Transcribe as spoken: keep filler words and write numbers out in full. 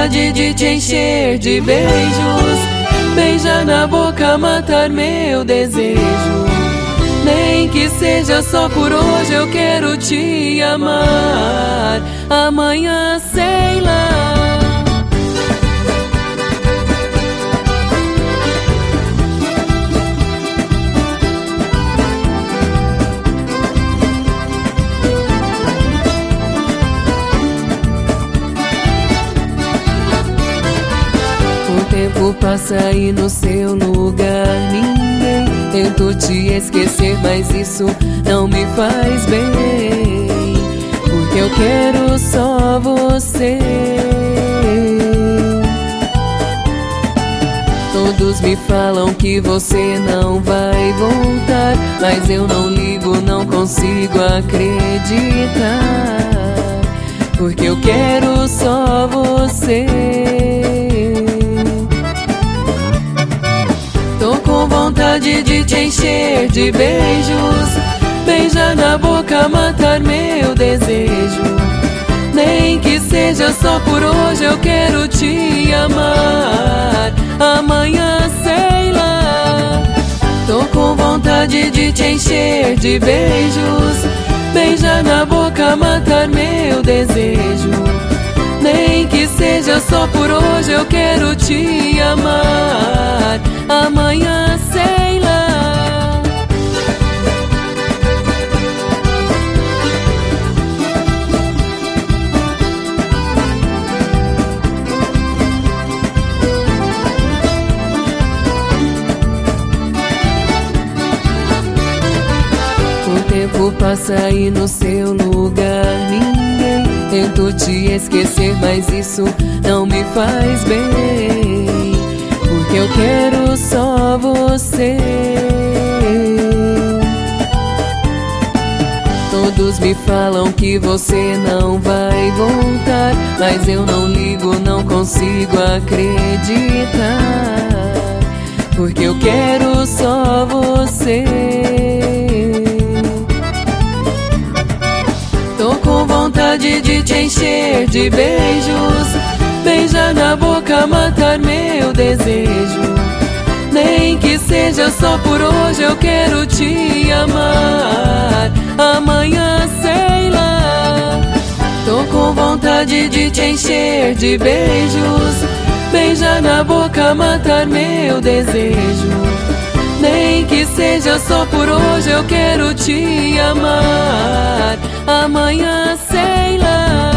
vontade de te encher de beijos, beijar na boca, matar meu desejo. Nem que seja só por hoje, eu quero te amar. Amanhã sei lá. O tempo passa e no seu lugar ninguém. Tento te esquecer, mas isso não me faz bem, porque eu quero só você. Todos me falam que você não vai voltar, mas eu não ligo, não consigo acreditar, porque eu quero só você. Tô com vontade de te encher de beijos, beijar na boca, matar meu desejo. Nem que seja só por hoje, eu quero te amar. Amanhã sei lá. Tô com vontade de te encher de beijos, beijar na boca, matar meu desejo. Nem que seja só por hoje, eu quero te amar. Amanhã sei lá. O tempo passa e no seu lugar ninguém. Tento te esquecer, mas isso não me faz bem, porque eu quero só você. Todos me falam que você não vai voltar, mas eu não ligo, não consigo acreditar, porque eu quero só você. Tô com vontade de te encher de beijos, beijar na boca, matar meu desejo. Nem que seja só por hoje, eu quero te amar. Amanhã sei lá. Tô com vontade de te encher de beijos, beijar na boca, matar meu desejo. Nem que seja só por hoje, eu quero te amar. Amanhã sei lá.